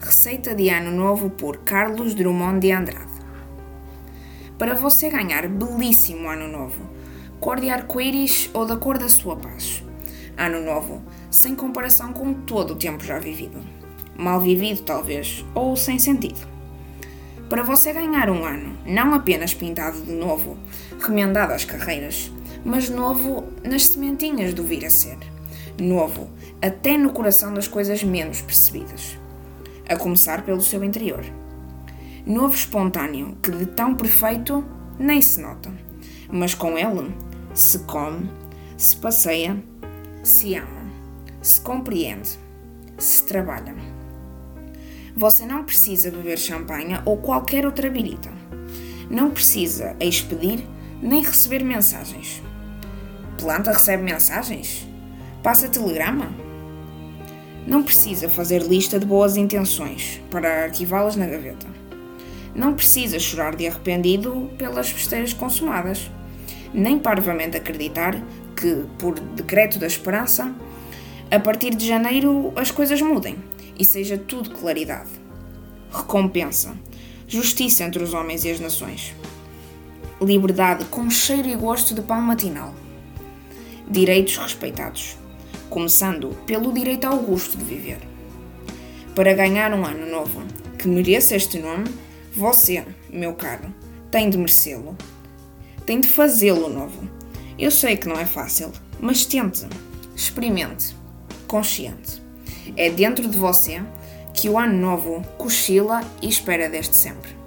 Receita de Ano Novo por Carlos Drummond de Andrade. Para você ganhar belíssimo Ano Novo, cor de arco-íris ou da cor da sua paz. Ano Novo, sem comparação com todo o tempo já vivido. Mal vivido, talvez, ou sem sentido. Para você ganhar um ano, não apenas pintado de novo, remendado às carreiras, mas novo nas sementinhas do vir a ser. Novo, até no coração das coisas menos percebidas. A começar pelo seu interior. Novo espontâneo, que de tão perfeito nem se nota, mas com ele se come, se passeia, se ama, se compreende, se trabalha. Você não precisa beber champanhe ou qualquer outra birita. Não precisa expedir nem receber mensagens. Planta recebe mensagens? Passa telegrama? Não precisa fazer lista de boas intenções para arquivá-las na gaveta. Não precisa chorar de arrependido pelas besteiras consumadas, nem parvamente acreditar que, por decreto da esperança, a partir de janeiro as coisas mudem e seja tudo claridade, recompensa, justiça entre os homens e as nações, liberdade com cheiro e gosto de pão matinal, direitos respeitados, começando pelo direito ao gosto de viver. Para ganhar um ano novo que mereça este nome, você, meu caro, tem de merecê-lo. Tem de fazê-lo novo. Eu sei que não é fácil, mas tente, experimente, consciente. É dentro de você que o ano novo cochila e espera desde sempre.